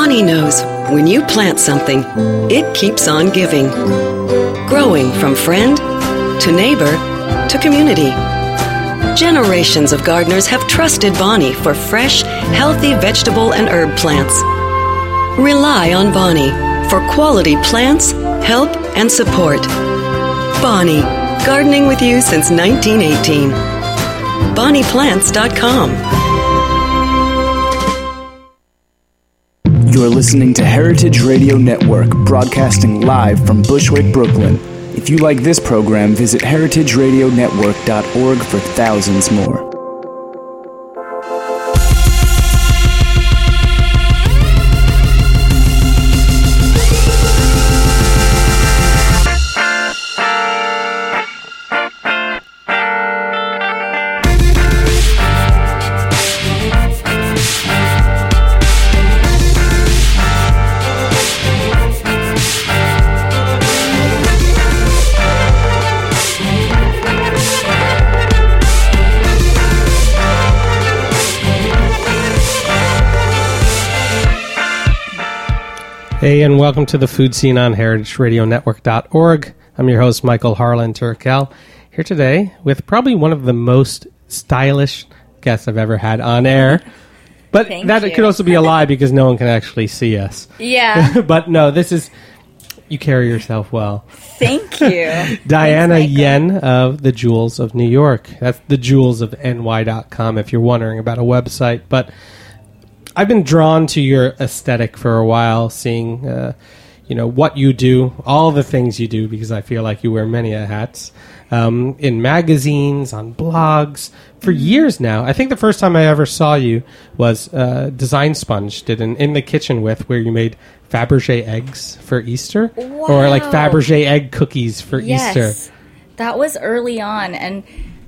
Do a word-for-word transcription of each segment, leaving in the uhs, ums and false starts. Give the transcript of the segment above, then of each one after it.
Bonnie knows when you plant something, it keeps on giving. Growing from friend to neighbor to community. Generations of gardeners have trusted Bonnie for fresh, healthy vegetable and herb plants. Rely on Bonnie for quality plants, help, and support. Bonnie, gardening with you since nineteen eighteen. bonnie plants dot com. You're listening to Heritage Radio Network, broadcasting live from Bushwick, Brooklyn. If you like this program, visit heritage radio network dot org for thousands more. Hey, and welcome to the Food Scene on heritage radio network dot org. I'm your host, Michael Harlan Turkel, here today with probably one of the most stylish guests I've ever had on air. But Thank that you. could also be a lie because no one can actually see us. Yeah. But no, this is... You carry yourself well. Thank you. Diana Thanks, Yen of The Jewels of New York. That's the jewels of N Y dot com if you're wondering about a website. But I've been drawn to your aesthetic for a while, seeing, uh, you know, what you do, all the things you do, because I feel like you wear many a hats, um, in magazines, on blogs, for years now. I think the first time I ever saw you was uh, Design Sponge did an In the Kitchen With, where you made Fabergé eggs for Easter, Wow. or like Fabergé egg cookies for yes. Easter. That was early on, and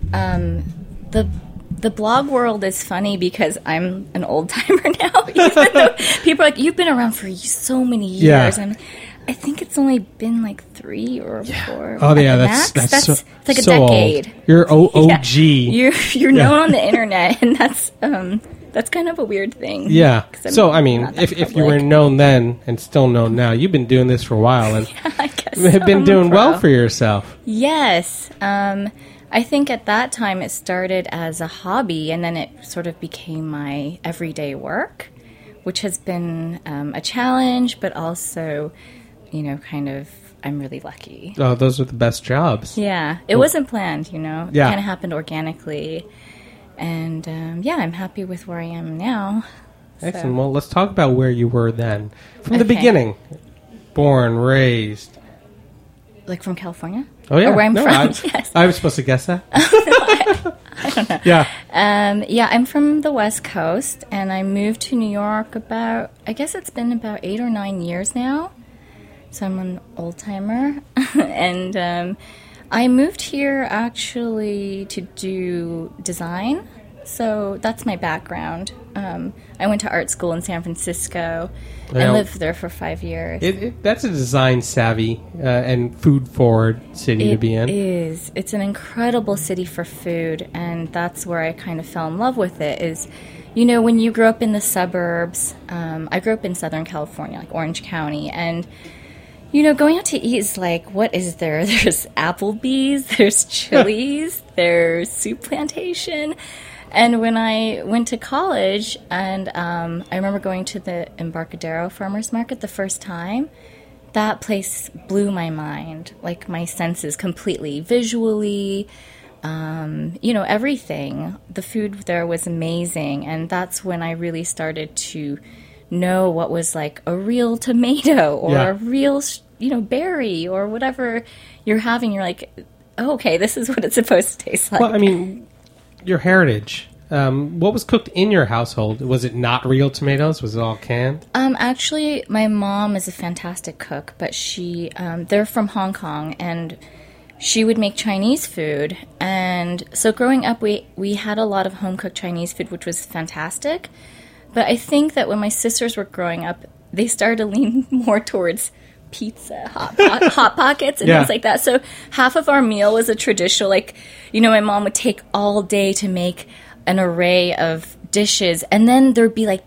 um, the the blog world is funny because I'm an old timer now. Even though people are like, "You've been around for so many years," Yeah. and I think it's only been like three or four. Oh at yeah, the that's max. that's, so, it's like a so decade. Old. You're o- Yeah. O G. You're you're Yeah. known on the internet, and that's um that's kind of a weird thing. Yeah. 'Cause I'm So I mean, not that if if you were public. known then and still known now, you've been doing this for a while and I guess have so. been I'm a doing well pro. for yourself. Yes. Um, I think at that time it started as a hobby, and then it sort of became my everyday work, which has been um, a challenge, but also, you know, kind of, I'm really lucky. Oh, those are the best jobs. Yeah. It wasn't planned, you know. Yeah. It kind of happened organically. And, um, yeah, I'm happy with where I am now. Excellent. So- Well, let's talk about where you were then, from the Okay. beginning. Born, raised. Like from California? Oh yeah. Or where I'm No, from, I, yes. I was supposed to guess that. I don't know. Yeah. Um, yeah, I'm from the West Coast, and I moved to New York about, I guess it's been about eight or nine years now. So I'm an old timer. and um, I moved here actually to do design. So that's my background. Um, I went to art school in San Francisco and Well, lived there for five years. It, it, that's a design savvy uh, and food forward city to be in. It is. It's an incredible city for food, and that's where I kind of fell in love with it. Is, you know, when you grow up in the suburbs, um, I grew up in Southern California, like Orange County, and, you know, going out to eat is like, what is there? There's Applebee's, there's Chili's, there's Soup Plantation. And when I went to college, and um, I remember going to the Embarcadero Farmers Market the first time, that place blew my mind, like my senses completely, visually, um, you know, everything. The food there was amazing, and that's when I really started to know what was like a real tomato or Yeah. a real, you know, berry or whatever you're having. You're like, oh, okay, this is what it's supposed to taste like. Well, I mean, your heritage. Um, what was cooked in your household? Was it not real tomatoes? Was it all canned? Um, actually, my mom is a fantastic cook, but she, um, they're from Hong Kong, and she would make Chinese food. And so growing up, we, we had a lot of home-cooked Chinese food, which was fantastic. But I think that when my sisters were growing up, they started to lean more towards pizza, hot, pot, hot pockets, and Yeah. things like that. So half of our meal was a traditional, like, you know, my mom would take all day to make an array of dishes, and then there'd be like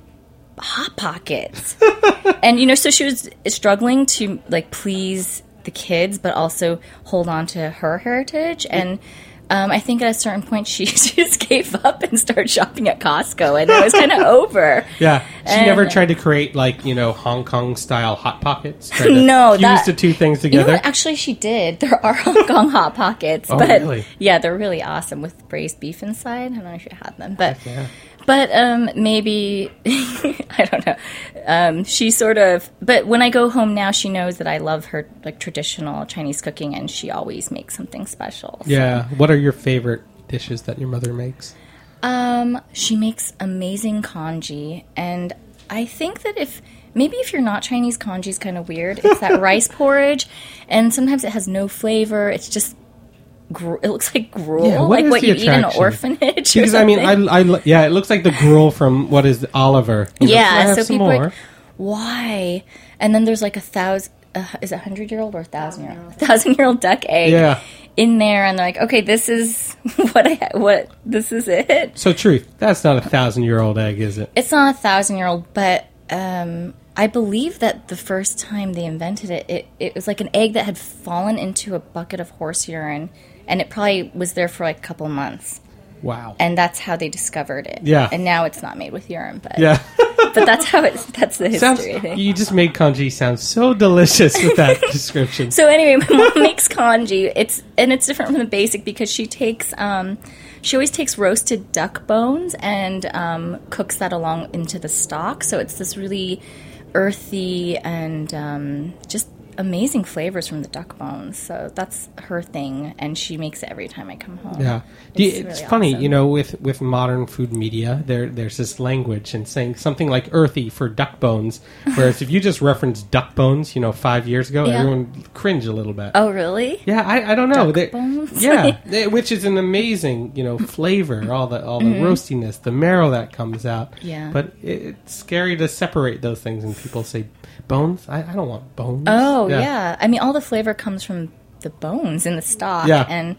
Hot Pockets. And, you know, so she was struggling to, like, please the kids, but also hold on to her heritage. And um, I think at a certain point she just gave up and started shopping at Costco, and it was kind of over. Yeah. She and, never tried to create, like, you know, Hong Kong-style Hot Pockets? Tried to no. fuse that, the two things together? You know what? Actually, she did. There are Hong Kong Hot Pockets. Oh, but really? Yeah, they're really awesome with braised beef inside. I don't know if you had them. But yeah. But um, maybe, I don't know. Um, she sort of, but when I go home now, she knows that I love her like traditional Chinese cooking, and she always makes something special. So. Yeah. What are your favorite dishes that your mother makes? Um, she makes amazing congee, and I think that if, maybe if you're not Chinese, congee is kind of weird. It's that rice porridge, and sometimes it has no flavor. It's just Gru- it looks like gruel, yeah, what like what you attraction? eat in an orphanage. Because I mean, I, I, yeah, it looks like the gruel from what is it, Oliver. You know, yeah, so, so people more. are like, why? And then there's like a thousand, uh, is it a hundred year old or a thousand year old? A thousand year old duck egg yeah. in there, and they're like, okay, this is what I what this is it. So, truth, that's not a thousand year old egg, is it? It's not a thousand year old, but um, I believe that the first time they invented it, it, it was like an egg that had fallen into a bucket of horse urine. And it probably was there for like a couple months. Wow. And that's how they discovered it. Yeah. And now it's not made with urine, but yeah. but that's how it's that's the history. Sounds, I think. You just made congee sound so delicious with that description. So anyway, my mom makes congee. It's and it's different from the basic because she takes um, she always takes roasted duck bones and um, cooks that along into the stock. So it's this really earthy and um, just amazing flavors from the duck bones. So that's her thing, and she makes it every time I come home. Yeah, it's, it's, it's really funny, awesome. you know, with, with modern food media, there there's this language and saying something like earthy for duck bones, whereas if you just reference duck bones, you know, five years ago, Yeah. everyone cringe a little bit. Oh, really? Yeah, I, I don't know. Duck They- bones? Yeah, they- which is an amazing, you know, flavor, all the all the Mm-hmm. roastiness, the marrow that comes out. Yeah. But it, it's scary to separate those things, and people say bones. I, I don't want bones. Oh, yeah. I mean, all the flavor comes from the bones in the stock. Yeah. And,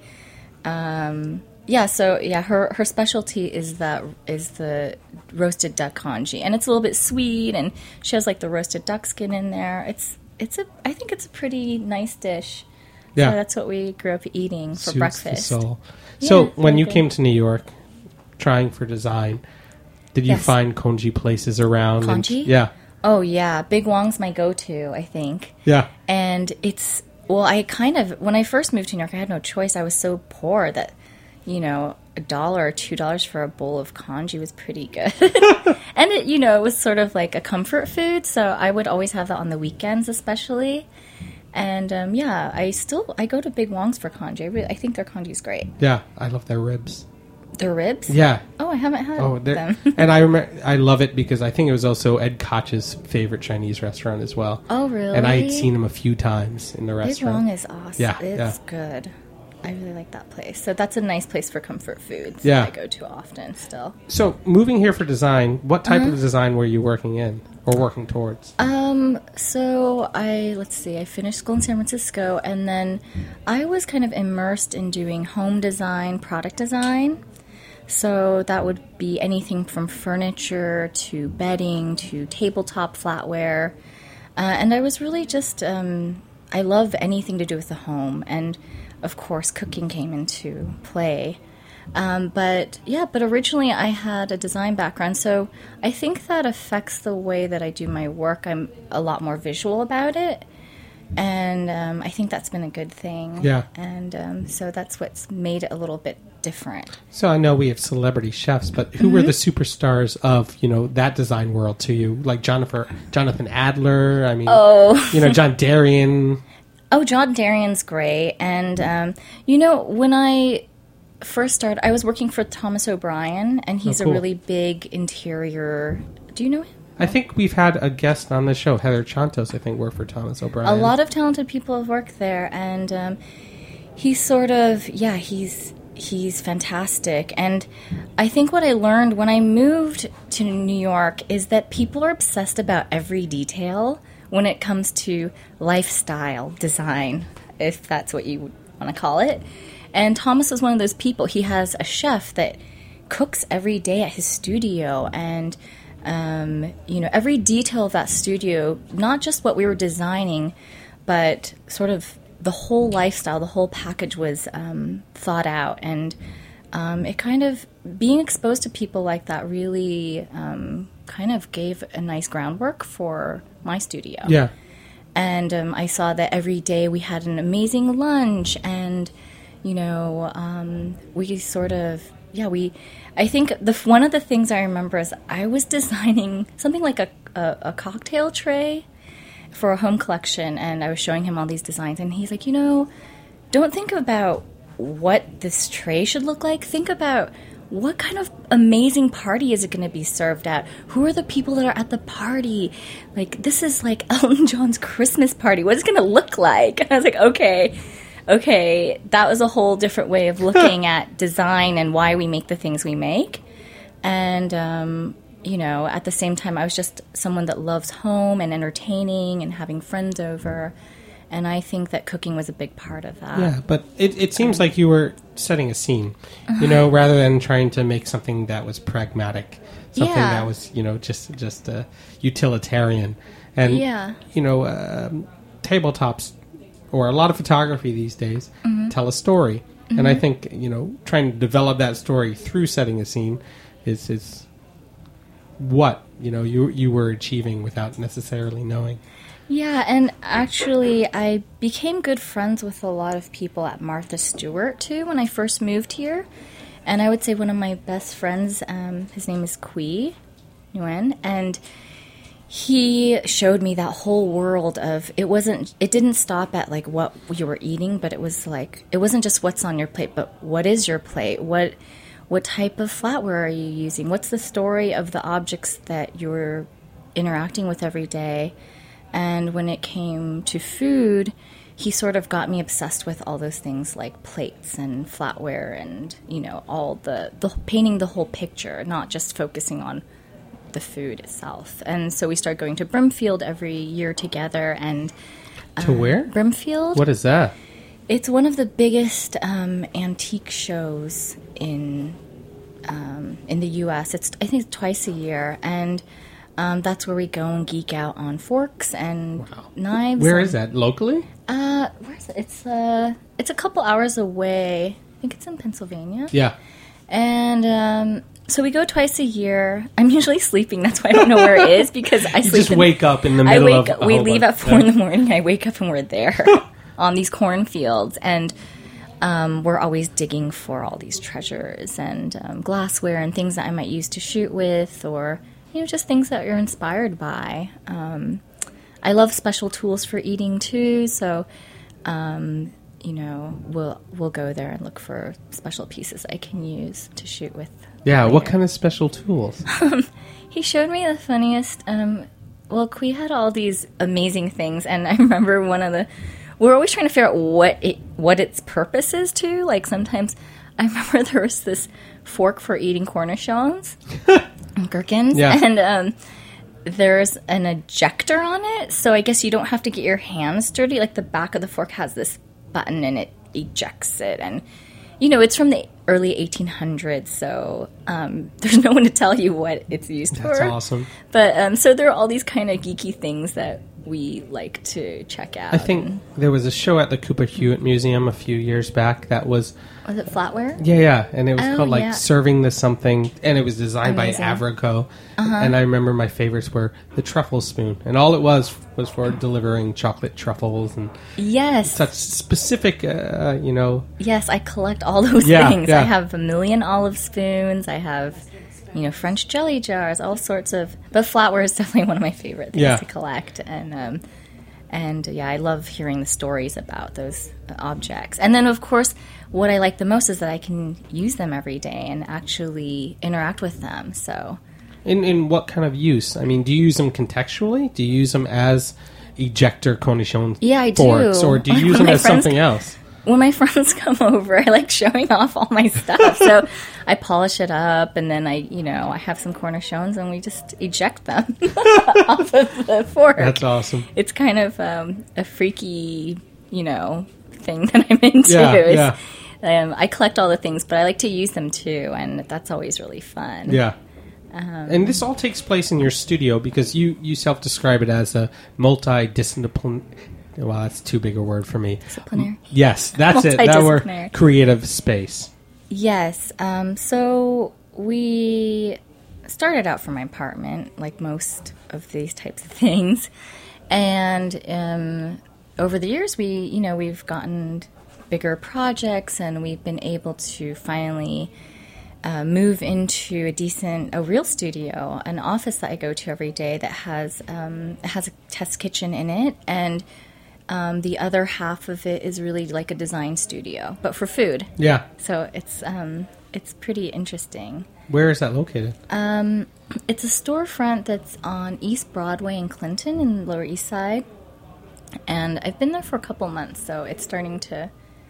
um, yeah, so, yeah, her, her specialty is that is the roasted duck congee. And it's a little bit sweet, and she has, like, the roasted duck skin in there. It's, it's a, I think it's a pretty nice dish. Yeah. So that's what we grew up eating for Soothes breakfast. the soul. Yeah, So it's when really you good. came to New York, trying for design, did you Yes. find congee places around? and- Congee? yeah. Oh, yeah. Big Wong's my go-to, I think. Yeah. And it's, well, I kind of, when I first moved to New York, I had no choice. I was so poor that, you know, a dollar or two dollars for a bowl of congee was pretty good. And, it, you know, it was sort of like a comfort food. So I would always have that on the weekends, especially. And, um, yeah, I still, I go to Big Wong's for congee. I, really, I think their congee's great. Yeah. I love their ribs. Their ribs? Yeah. Oh, I haven't had Oh, they're- them. and I remember, I love it because I think it was also Ed Koch's favorite Chinese restaurant as well. Oh, really? And I had seen him a few times in the Big restaurant. Wong is awesome. Yeah, It's yeah. good. I really like that place. So that's a nice place for comfort foods Yeah. that I go to often still. So moving here for design, what type Uh-huh. of design were you working in or working towards? Um, so I, let's see, I finished school in San Francisco, and then I was kind of immersed in doing home design, product design. So that would be anything from furniture to bedding to tabletop flatware. Uh, and I was really just, um, I love anything to do with the home. And of course, cooking came into play. Um, but yeah, but originally I had a design background, so I think that affects the way that I do my work. I'm a lot more visual about it, and um, I think that's been a good thing. Yeah. And um, so that's what's made it a little bit different. So I know we have celebrity chefs, but who were the superstars of, you know, that design world to you? Like Jonathan, Jonathan Adler, I mean, Oh. you know, John Darien. Oh, John Darien's great. And, um, you know, when I first started, I was working for Thomas O'Brien, and he's Oh, cool. a really big interior. Do you know him? I think we've had a guest on the show, Heather Chantos, I think, worked for Thomas O'Brien. A lot of talented people have worked there, and um, he's sort of, yeah, he's he's fantastic. And I think what I learned when I moved to New York is that people are obsessed about every detail when it comes to lifestyle design, if that's what you want to call it. And Thomas is one of those people. He has a chef that cooks every day at his studio, and Um, you know, every detail of that studio, not just what we were designing, but sort of the whole lifestyle, the whole package was um, thought out. And um, it kind of, being exposed to people like that really um, kind of gave a nice groundwork for my studio. Yeah. And um, I saw that every day we had an amazing lunch, and, you know, um, we sort of, yeah, we, I think the one of the things I remember is I was designing something like a, a, a cocktail tray for a home collection, and I was showing him all these designs, and he's like, you know, don't think about what this tray should look like. Think about what kind of amazing party is it going to be served at? Who are the people that are at the party? Like, this is like Elton John's Christmas party. What is it going to look like? And I was like, okay, okay. That was a whole different way of looking at design and why we make the things we make. And, um, you know, at the same time, I was just someone that loves home and entertaining and having friends over. And I think that cooking was a big part of that. Yeah, but it, it seems like you were setting a scene, you know, rather than trying to make something that was pragmatic, something Yeah. that was, you know, just just uh, utilitarian. And, Yeah. you know, um, tabletops, or a lot of photography these days, Mm-hmm. tell a story. And I think, you know, trying to develop that story through setting a scene is, is what, you know, you you were achieving without necessarily knowing. Yeah, and actually, I became good friends with a lot of people at Martha Stewart, too, when I first moved here. And I would say one of my best friends, um, his name is Kui Nguyen, and he showed me that whole world of, it wasn't, it didn't stop at, like, what you were eating, but it was, like, it wasn't just what's on your plate, but what is your plate? What what type of flatware are you using? What's the story of the objects that you're interacting with every day? And when it came to food, he sort of got me obsessed with all those things like plates and flatware and, you know, all the, the painting the whole picture, not just focusing on the food itself. And so we started going to Brimfield every year together. And To uh, where? Brimfield. What is that? It's one of the biggest um, antique shows in um, in the U S. It's I think it's twice a year, and um, that's where we go and geek out on forks and knives. Where and, is that? Locally? Uh, where is it? It's uh, it's a couple hours away. I think it's in Pennsylvania. Yeah. And um, so we go twice a year. I'm usually sleeping. That's why I don't know where it is, because I You sleep. just in, wake up in the I middle wake. of... we oh, leave but- at four yeah. in the morning. I wake up and we're there on these cornfields, and um, we're always digging for all these treasures and um, glassware and things that I might use to shoot with, or you know, just things that you're inspired by. Um, I love special tools for eating too, so. Um, you know, we'll we'll go there and look for special pieces I can use to shoot with. Yeah, what later. kind of special tools? He showed me the funniest. Um, well, Kui had all these amazing things, and I remember one of the. We're always trying to figure out what it what its purpose is too. Like sometimes, I remember there was this fork for eating cornichons, and gherkins, Yeah. and um, there's an ejector on it, so I guess you don't have to get your hands dirty. Like the back of the fork has this button and it ejects it, and you know it's from the early eighteen hundreds, so um, there's no one to tell you what it's used That's for. awesome. But um, so there are all these kind of geeky things that we like to check out. I think there was a show at the Cooper Hewitt Museum a few years back that was... Was it flatware? Yeah, yeah, and it was Oh, called like yeah. Serving the Something, and it was designed Amazing. by Avrico. Uh-huh. And I remember my favorites were the truffle spoon, and all it was was for delivering chocolate truffles and Yes. such specific, uh, you know. Yes, I collect all those Yeah, things. yeah. I have a million olive spoons. I have, you know, French jelly jars, all sorts of. But flatware is definitely one of my favorite things Yeah. to collect. And um, and yeah, I love hearing the stories about those uh, objects. And then, of course, what I like the most is that I can use them every day and actually interact with them. So. In in what kind of use? I mean, do you use them contextually? Do you use them as ejector cornichon Yeah, I do. forks, or do you Like, use when them my as friends- something else? When my friends come over, I like showing off all my stuff. So I polish it up, and then I, you know, I have some cornichons, and we just eject them off of the fork. That's awesome. It's kind of um, a freaky, you know, thing that I'm into. Yeah, It's- yeah. Um, I collect all the things, but I like to use them too, and that's always really fun. Yeah. Um, and this all takes place in your studio because you, you self-describe it as a multidisciplinary. Well, that's too big a word for me. Disciplinary. Yes, that's it. That word. Creative space. Yes. Um, so we started out from my apartment, like most of these types of things, and um, over the years, we you know we've gotten bigger projects, and we've been able to finally uh, move into a decent, a real studio, an office that I go to every day that has um, has a test kitchen in it, and Um, the other half of it is really like a design studio, but for food. Yeah. So it's um, it's pretty interesting. Where is that located? Um, it's a storefront that's on East Broadway in Clinton in the Lower East Side, and I've been there for a couple months, so it's starting to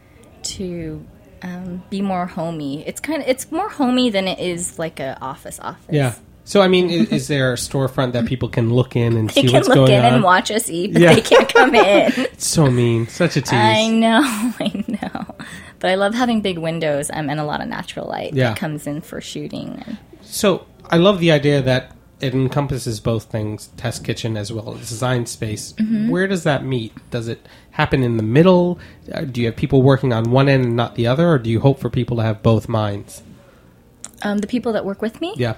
to um, be more homey. It's kind of it's more homey than it is like a office office. Yeah. So, I mean, is, is there a storefront that people can look in and they see what's going on? They can look in and watch us eat, but yeah. they can't come in. It's so mean. Such a tease. I know, I know. But I love having big windows um, and a lot of natural light yeah. that comes in for shooting. So, I love the idea that it encompasses both things, test kitchen as well as design space. Mm-hmm. Where does that meet? Does it happen in the middle? Uh, do you have people working on one end and not the other? Or do you hope for people to have both minds? Um, the people that work with me? Yeah.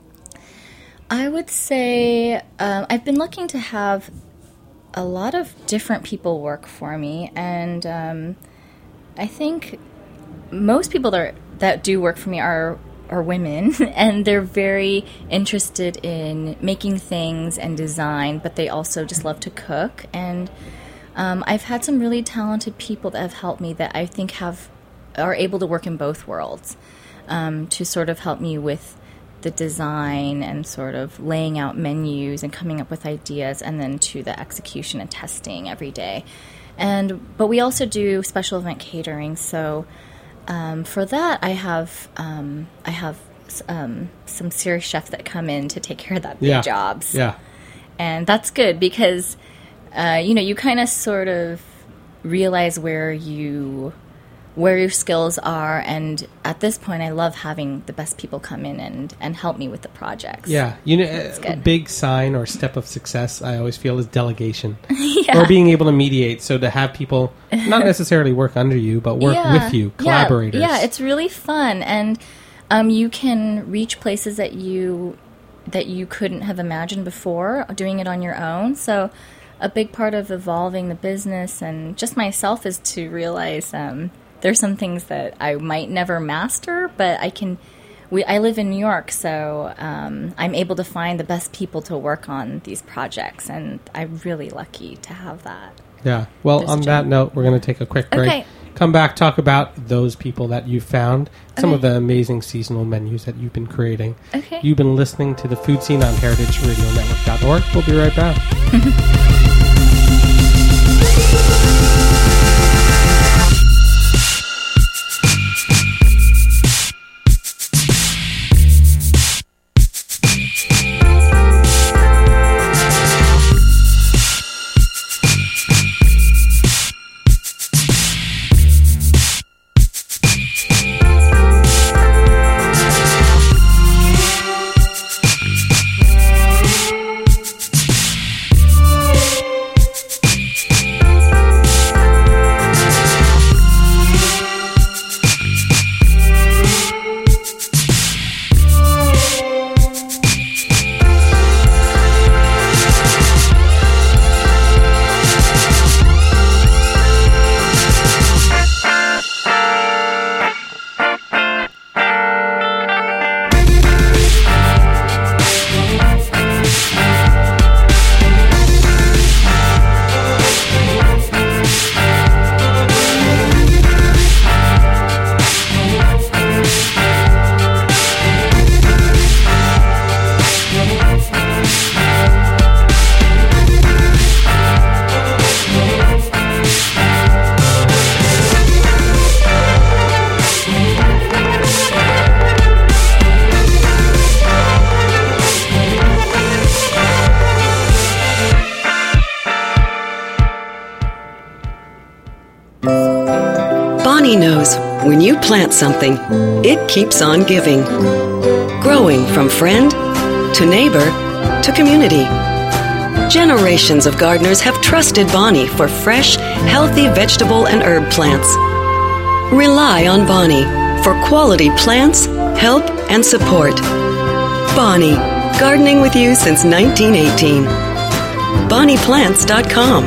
I would say um, I've been looking to have a lot of different people work for me, and um, I think most people that, that do work for me are are women, and they're very interested in making things and design, but they also just love to cook. And um, I've had some really talented people that have helped me that I think have are able to work in both worlds um, to sort of help me with the design and sort of laying out menus and coming up with ideas, and then to the execution and testing every day. And but we also do special event catering. So um, for that, I have um, I have um, some serious chefs that come in to take care of that big yeah. jobs. Yeah, and that's good because uh, you know you kind of sort of realize where you. where your skills are, and at this point I love having the best people come in and, and help me with the projects. Yeah, you know, a big sign or step of success I always feel is delegation. yeah. Or being able to mediate, so to have people not necessarily work under you, but work yeah. with you, collaborators. Yeah, yeah, it's really fun, and um, you can reach places that you that you couldn't have imagined before doing it on your own. So a big part of evolving the business and just myself is to realize um, there's some things that I might never master, but I can. We I live in New York, so um, I'm able to find the best people to work on these projects, and I'm really lucky to have that. Yeah. Well, There's on that note, we're going to take a quick break. Okay. Come back, talk about those people that you found, some okay. of the amazing seasonal menus that you've been creating. Okay. You've been listening to The Food Scene on heritage radio network dot org. We'll be right back. Bonnie knows when you plant something, it keeps on giving. Growing from friend to neighbor to community. Generations of gardeners have trusted Bonnie for fresh, healthy vegetable and herb plants. Rely on Bonnie for quality plants, help, and support. Bonnie, gardening with you since nineteen eighteen. bonnie plants dot com.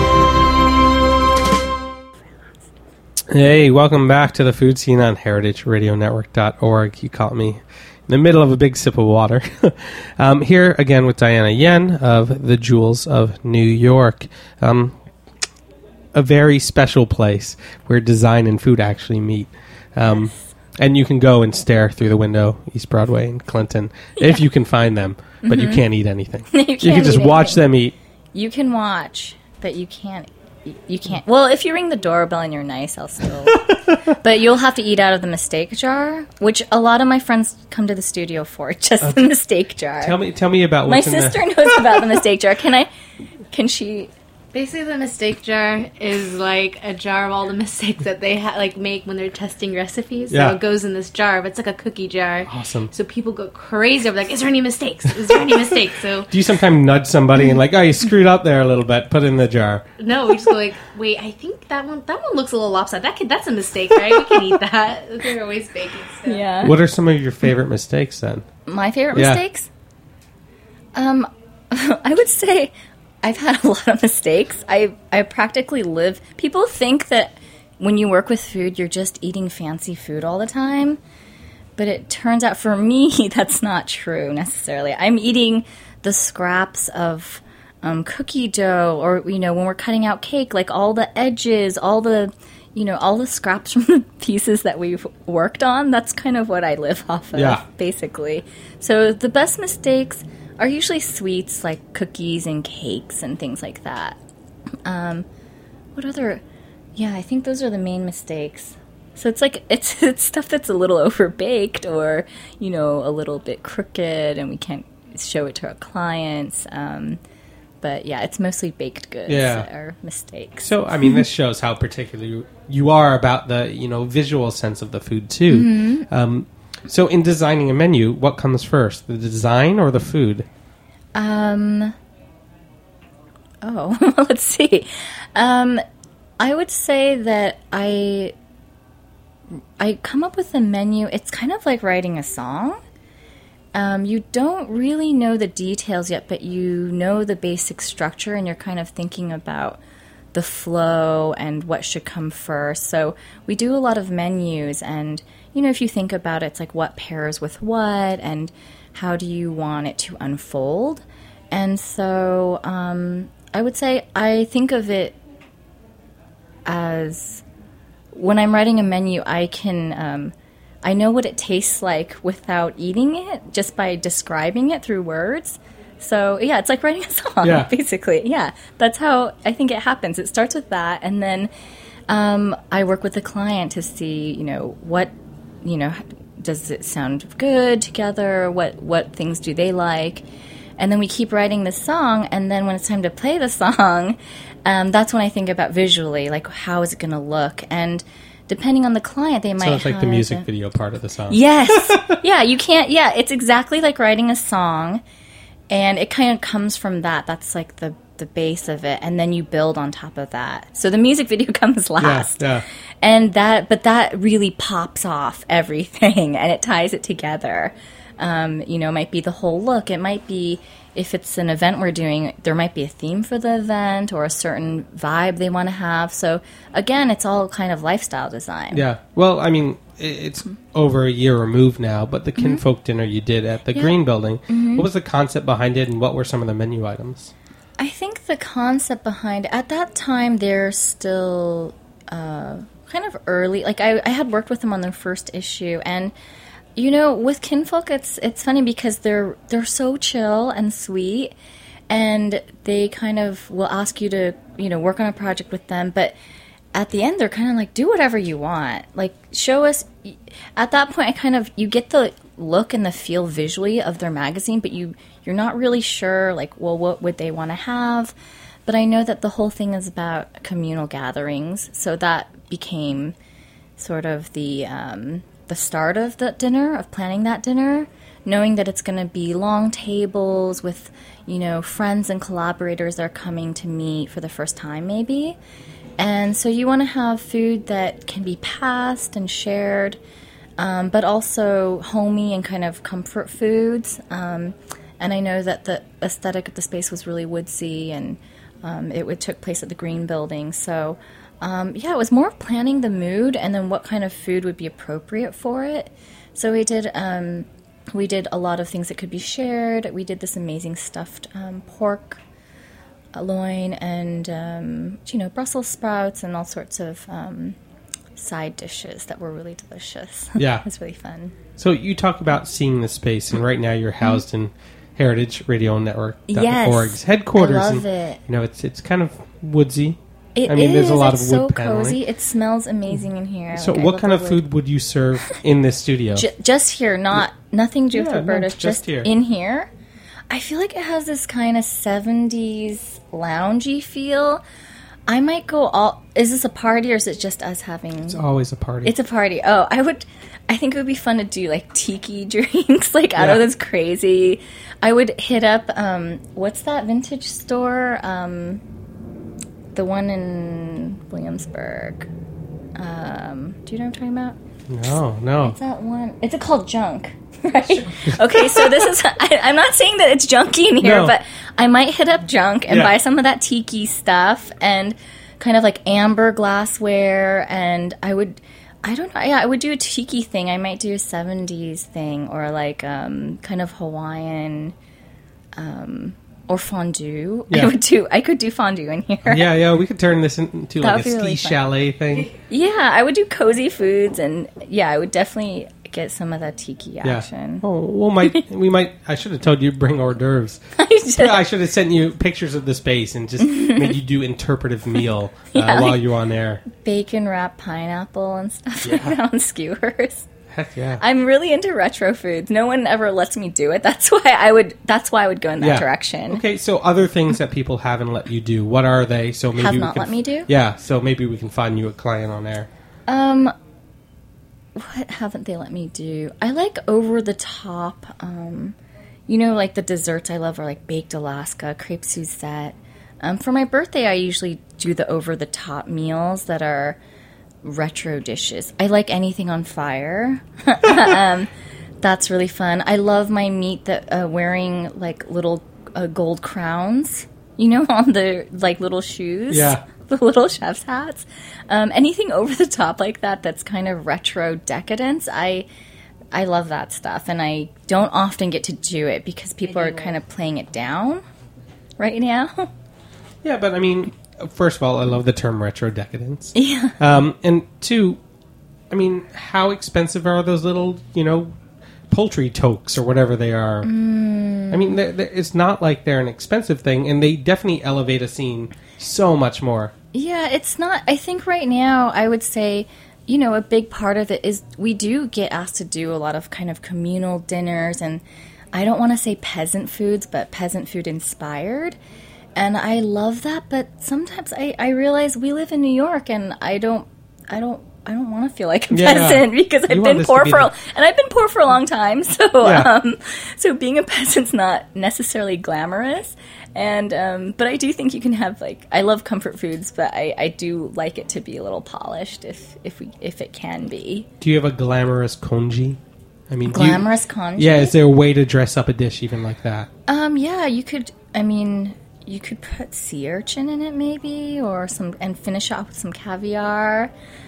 Hey, welcome back to the Food Scene on heritage radio network dot org. You caught me in the middle of a big sip of water. um, here again with Diana Yen of the Jewels of New York. Um, a very special place where design and food actually meet. Um, yes. And you can go and stare through the window, East Broadway and Clinton, yeah. if you can find them. But mm-hmm. you can't eat anything. you, can't you can just eat watch anything. them eat. You can watch, but you can't. You can't. Well, if you ring the doorbell and you're nice, I'll still. But you'll have to eat out of the mistake jar, which a lot of my friends come to the studio for, just okay. the mistake jar. Tell me, tell me about my what's sister in the... knows about the mistake jar. Can I? Can she? Basically, the mistake jar is like a jar of all the mistakes that they ha- like make when they're testing recipes. Yeah. So it goes in this jar, but it's like a cookie jar. Awesome. So people go crazy over like, is there any mistakes? Is there any mistakes? So do you sometimes nudge somebody and like, oh, you screwed up there a little bit, put it in the jar? No, we just go like, wait, I think that one that one looks a little lopsided. That could, that's a mistake, right? We can eat that. They're always baking stuff. Yeah. What are some of your favorite mistakes then? My favorite yeah. mistakes? Um, I would say I've had a lot of mistakes. I I practically live... People think that when you work with food, you're just eating fancy food all the time. But it turns out for me, that's not true necessarily. I'm eating the scraps of um, cookie dough or, you know, when we're cutting out cake, like all the edges, all the, you know, all the scraps from the pieces that we've worked on. That's kind of what I live off of, yeah. basically. So the best mistakes are usually sweets like cookies and cakes and things like that. Um, what other... Yeah, I think those are the main mistakes. So it's like, it's, it's stuff that's a little overbaked or, you know, a little bit crooked and we can't show it to our clients. Um, but yeah, it's mostly baked goods yeah. that are mistakes. So, I mean, this shows how particular you are about the, you know, visual sense of the food too. Mm-hmm. Um, so in designing a menu, what comes first, the design or the food? Um. Oh, let's see. Um, I would say that I... I come up with a menu. It's kind of like writing a song. Um, you don't really know the details yet, but you know the basic structure, and you're kind of thinking about the flow and what should come first. So we do a lot of menus, and, you know, if you think about it, it's like what pairs with what, and how do you want it to unfold. And so um, I would say I think of it as... When I'm writing a menu, I can, um, I know what it tastes like without eating it, just by describing it through words. So, yeah, it's like writing a song, yeah. basically. Yeah, that's how I think it happens. It starts with that, and then um, I work with the client to see, you know, what, you know, does it sound good together? What, what things do they like? And then we keep writing the song, and then when it's time to play the song... Um, that's when I think about visually, like how is it going to look, and depending on the client, they might. So it's like have the music a, video part of the song. Yes, yeah, you can't. Yeah, it's exactly like writing a song, and it kind of comes from that. That's like the the base of it, and then you build on top of that. So the music video comes last, yeah, yeah. and that, but that really pops off everything, and it ties it together. Um, you know, it might be the whole look. It might be. If it's an event we're doing, there might be a theme for the event or a certain vibe they want to have. So, again, it's all kind of lifestyle design. Yeah. Well, I mean, it's mm-hmm. over a year removed now, but the Kinfolk mm-hmm. dinner you did at the yeah. Green Building, mm-hmm. what was the concept behind it, and what were some of the menu items? I think the concept behind it, at that time, they're still uh, kind of early. Like, I, I had worked with them on their first issue, and... You know, with Kinfolk, it's it's funny because they're they're so chill and sweet, and they kind of will ask you to, you know, work on a project with them, but at the end, they're kind of like, do whatever you want. Like, show us... At that point, I kind of... You get the look and the feel visually of their magazine, but you, you're not really sure, like, well, what would they want to have? But I know that the whole thing is about communal gatherings, so that became sort of the... Um, the start of the dinner, of planning that dinner. knowing that it's going to be long tables with, you know, friends and collaborators that are coming to meet for the first time maybe. And so you want to have food that can be passed and shared, um, but also homey and kind of comfort foods. Um, and I know that the aesthetic of the space was really woodsy, and um, it, it took place at the Green Building. So, um, yeah, it was more of planning the mood and then what kind of food would be appropriate for it. So we did um, we did a lot of things that could be shared. We did this amazing stuffed um, pork loin and, um, you know, Brussels sprouts and all sorts of um, side dishes that were really delicious. Yeah. It was really fun. So you talk about seeing the space, and right now you're housed in Heritage Radio Network dot org's Yes, headquarters. I love and, it. You know, it's it's kind of woodsy. It I mean, is. there's a lot it's of wood so paneling. cozy. It smells amazing in here. So Like, I what love kind the of wood. food would you serve in this studio? J- just here, not nothing to do with Yeah, no, Roberta's, just just, here. in here. I feel like it has this kind of seventies loungy feel. I might go all... Is this a party or is it just us having... It's always a party. It's a party. Oh, I would... I think it would be fun to do, like, tiki drinks, like, out Yeah. of this crazy... I would hit up... Um, what's that vintage store? Um, the one in Williamsburg. Um, do you know what I'm talking about? no, no. What's that one? It's called Junk, right? Okay, so this is... I, I'm not saying that it's junky in here, No. but I might hit up Junk and Yeah. buy some of that tiki stuff and kind of like amber glassware, and I would... I don't know. Yeah, I would do a tiki thing. I might do a seventies thing, or like um, kind of Hawaiian, um, or fondue. Yeah. I would do. I could do fondue in here. Yeah, yeah, we could turn this into That like a would be ski really fun. chalet thing. Yeah, I would do cozy foods, and yeah, I would definitely get some of that tiki Yeah. action. Oh, well, might we might? I should have told you to bring hors d'oeuvres. I should have sent you pictures of the space and just made you do interpretive meal uh, Yeah, while like- you're on air. Bacon wrapped pineapple and stuff Yeah. like that on skewers. Heck yeah! I'm really into retro foods. No one ever lets me do it. That's why I would. That's why I would go in that Yeah. direction. Okay, so other things that people haven't let you do, what are they? So maybe Have we not can, let me do? Yeah, so maybe we can find you a client on air. Um, what haven't they let me do? I like over the top. Um, you know, like the desserts I love are like baked Alaska, crepe Suzette. Um, for my birthday, I usually do the over the top meals that are retro dishes. I like anything on fire. um, that's really fun. I love my meat that uh, wearing like little uh, gold crowns. You know, on the like little shoes. Yeah. The little chef's hats. Um, anything over the top like that that's kind of retro decadence, I I love that stuff. And I don't often get to do it because people are kind of playing it down right now. Yeah, but I mean, first of all, I love the term retro decadence. Yeah. Um, and two, I mean, how expensive are those little, you know, poultry toques or whatever they are? Mm. I mean, they're, they're, it's not like they're an expensive thing, and they definitely elevate a scene so much more. Yeah, it's not. I think right now, I would say, you know, a big part of it is we do get asked to do a lot of kind of communal dinners, and I don't want to say peasant foods, but peasant food inspired. And I love that, but sometimes I, I realize we live in New York, and I don't, I don't, I don't want to feel like a Yeah. peasant because You I've want been this poor to be for, the- a, and I've been poor for a long time. So, Yeah. um, so being a peasant's not necessarily glamorous. And um, but I do think you can have like I love comfort foods, but I, I do like it to be a little polished if if we if it can be Do you have a glamorous congee? I mean, do you- glamorous congee. yeah, is there a way to dress up a dish even like that? Um, yeah, you could. I mean, you could put sea urchin in it, maybe, or some, and finish off with some caviar.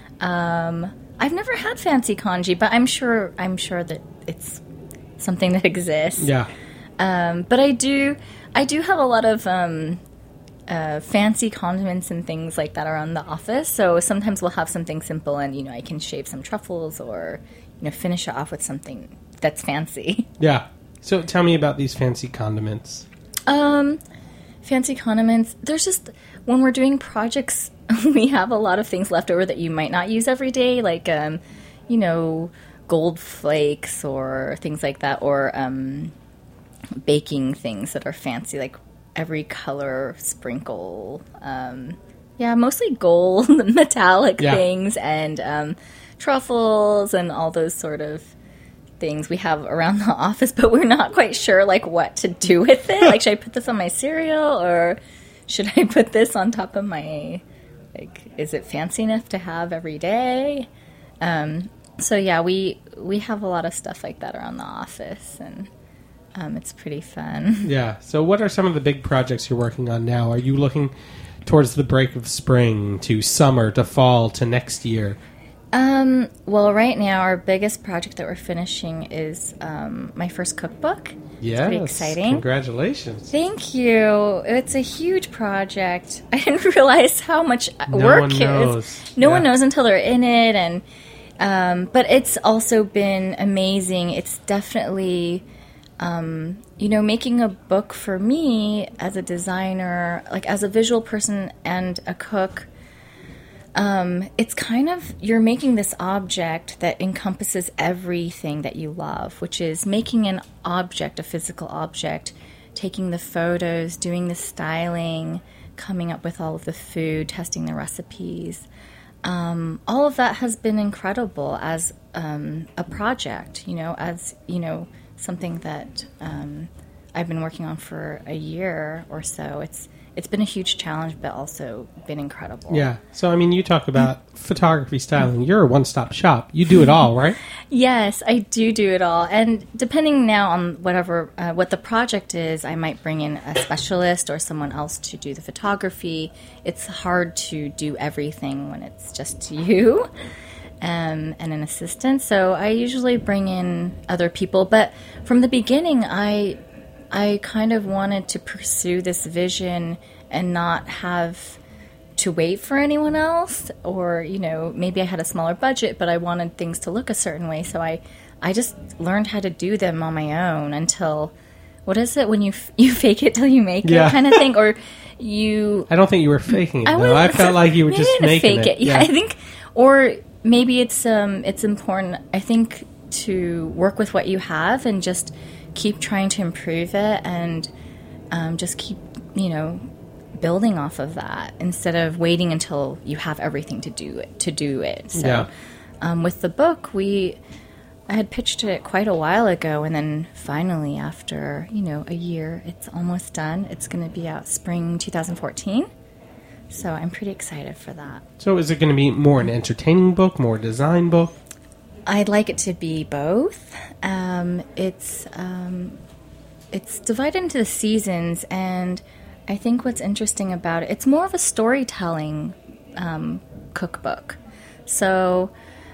Um, I've never had fancy congee, but I'm sure. I'm sure that it's something that exists. Yeah. Um, but I do. I do have a lot of um, uh, fancy condiments and things like that around the office. So sometimes we'll have something simple, and you know, I can shave some truffles, or you know, finish it off with something that's fancy. Yeah. So tell me about these fancy condiments. Um, fancy condiments. There's just, when we're doing projects, we have a lot of things left over that you might not use every day, like, um, you know, gold flakes or things like that, or um, baking things that are fancy, like every color sprinkle. Um, yeah, mostly gold, metallic Yeah. things, and um, truffles and all those sort of things we have around the office, but we're not quite sure like what to do with it. Like, should I put this on my cereal, or should I put this on top of my, like, is it fancy enough to have every day? Um, so yeah, we we have a lot of stuff like that around the office, and um, it's pretty fun. Yeah. So what are some of the big projects you're working on now? Are you looking towards the break of spring, to summer, to fall, to next year? Um, well, right now, our biggest project that we're finishing is um, my first cookbook. Yes. It's pretty exciting. Congratulations. Thank you. It's a huge project. I didn't realize how much No work one it knows. is. No Yeah. one knows until they're in it, and um, but it's also been amazing. It's definitely, um, you know, making a book for me as a designer, like as a visual person and a cook. Um, it's kind of, you're making this object that encompasses everything that you love, which is making an object, a physical object, taking the photos, doing the styling, coming up with all of the food, testing the recipes. Um, all of that has been incredible as um, a project, you know, as, you know, something that um, I've been working on for a year or so. It's It's been a huge challenge, but also been incredible. Yeah. So, I mean, you talk about photography, styling. You're a one-stop shop. You do it all, right? Yes, I do do it all. And depending now on whatever, uh, what the project is, I might bring in a specialist or someone else to do the photography. It's hard to do everything when it's just you um, and an assistant. So I usually bring in other people. But from the beginning, I... I kind of wanted to pursue this vision and not have to wait for anyone else, or, you know, maybe I had a smaller budget, but I wanted things to look a certain way. So I, I just learned how to do them on my own until, what is it when you f- you fake it till you make Yeah. it kind of thing, or you. I don't think you were faking it, I, though. I felt like you were maybe just to making fake it. it. Yeah, I think, or maybe it's um it's important, I think, to work with what you have and just keep trying to improve it, and um, just keep, you know, building off of that instead of waiting until you have everything to do it. To do it. So, Yeah. um, with the book, we I had pitched it quite a while ago, and then finally, after you know a year, it's almost done. It's going to be out spring twenty fourteen. So I'm pretty excited for that. So, is it going to be more an entertaining book, more a design book? I'd like it to be both. Um, it's um, it's divided into the seasons, and I think what's interesting about it, it's more of a storytelling um, cookbook. So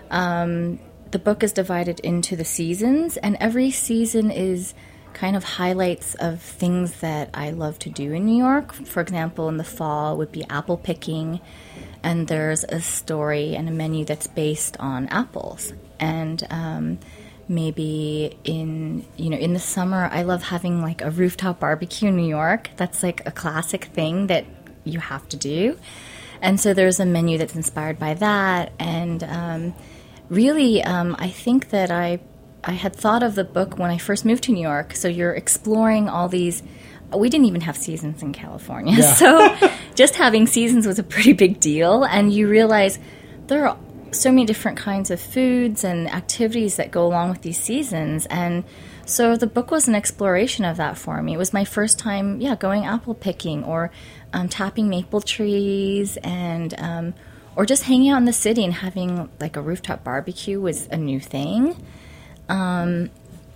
um, the book is divided into the seasons, and every season is kind of highlights of things that I love to do in New York. For example, in the fall would be apple picking, and there's a story and a menu that's based on apples. And um, maybe in, you know, in the summer, I love having like a rooftop barbecue in New York. That's like a classic thing that you have to do. And so there's a menu that's inspired by that. And um, really, um, I think that I I had thought of the book when I first moved to New York. So you're exploring all these. We didn't even have seasons in California. Yeah. So just having seasons was a pretty big deal. And you realize there are so many different kinds of foods and activities that go along with these seasons. And so the book was an exploration of that for me. It was my first time, yeah, going apple picking, or um, tapping maple trees, and um, or just hanging out in the city and having like a rooftop barbecue was a new thing. Um,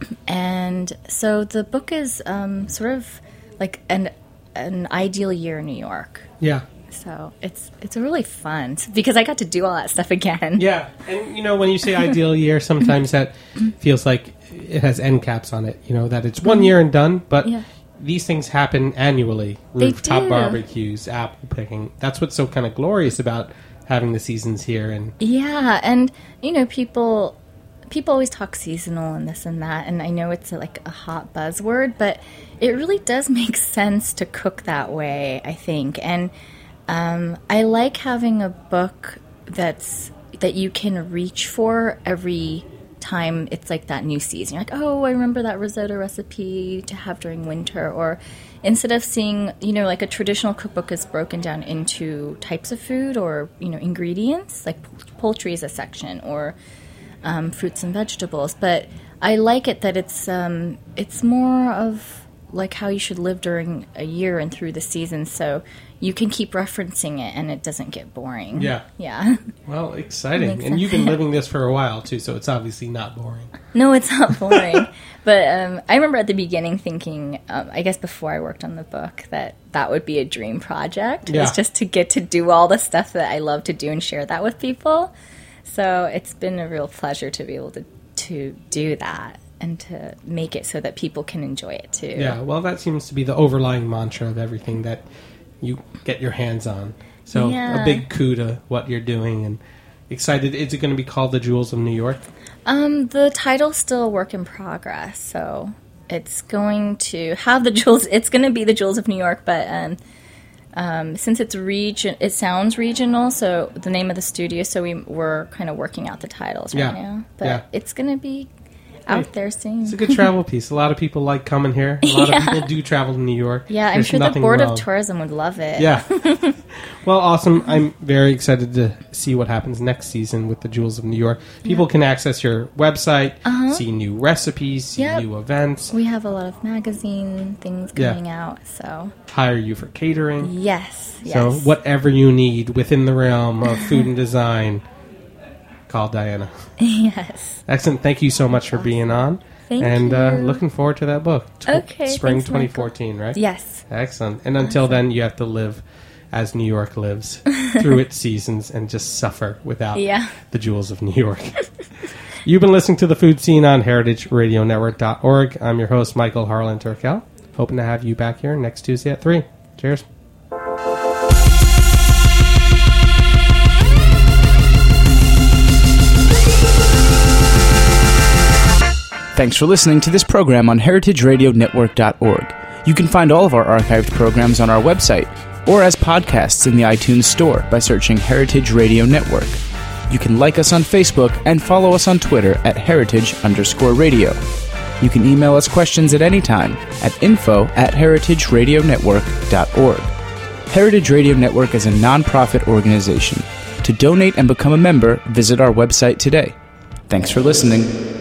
and so the book is um, sort of like an an ideal year in New York. Yeah. So it's it's really fun because I got to do all that stuff again. Yeah. And, you know, when you say ideal year, sometimes that feels like it has end caps on it, you know, that it's one year and done, but Yeah. these things happen annually. They Rooftop do. barbecues, apple picking. That's what's so kind of glorious about having the seasons here. And Yeah, and you know, people people always talk seasonal and this and that, and I know it's a, like a hot buzzword, but it really does make sense to cook that way, I think. And um, I like having a book that's that you can reach for every time it's like that new season. You're like, oh, I remember that risotto recipe to have during winter. Or instead of seeing, you know, like a traditional cookbook is broken down into types of food or, you know, ingredients, like poultry is a section, or um, fruits and vegetables. But I like it that it's um, it's more of like how you should live during a year and through the season, so you can keep referencing it and it doesn't get boring. Yeah. Yeah. Well, exciting. Makes And sense. you've been living this for a while, too, so it's obviously not boring. No, it's not boring. But um, I remember at the beginning thinking, um, I guess before I worked on the book, that that would be a dream project. Yeah. It's just to get to do all the stuff that I love to do and share that with people. So it's been a real pleasure to be able to, to do that and to make it so that people can enjoy it too. Yeah, well, that seems to be the overlying mantra of everything that you get your hands on. So Yeah. a big coup to what you're doing, and excited. Is it going to be called The Jewels of New York? Um, the title's still a work in progress, so it's going to have the jewels. It's going to be the Jewels of New York, but um, um, since it's region, it sounds regional. So the name of the studio. So we we're kind of working out the titles right Yeah. now, but Yeah. it's going to be out there soon. It's a good travel piece. A lot of people like coming here. A lot Yeah. of people do travel to New York. Yeah, I'm There's sure the nothing Board wrong. of Tourism would love it. Yeah. Well, awesome. I'm very excited to see what happens next season with the Jewels of New York. People can access your website, Uh-huh. see new recipes, see Yep. new events, We have a lot of magazine things Yeah. coming out, so hire you for catering. yes, yes. So whatever you need within the realm of food and design, call Diana. yes. Excellent. Thank you so much for being on. Thank and you. uh, looking forward to that book. Tw- Okay, Spring thanks, twenty Michael. fourteen, right? Yes. Excellent. And until then, you have to live as New York lives through its seasons and just suffer without Yeah. the Jewels of New York. You've been listening to The Food Scene on heritage radio network dot org. I'm your host, Michael Harlan Turkel. Hoping to have you back here next Tuesday at three. Cheers. Thanks for listening to this program on heritage radio network dot org. You can find all of our archived programs on our website or as podcasts in the iTunes Store by searching Heritage Radio Network. You can like us on Facebook and follow us on Twitter at heritage underscore radio. You can email us questions at any time at info at heritage radio network dot org. Heritage Radio Network is a non-profit organization. To donate and become a member, visit our website today. Thanks for listening.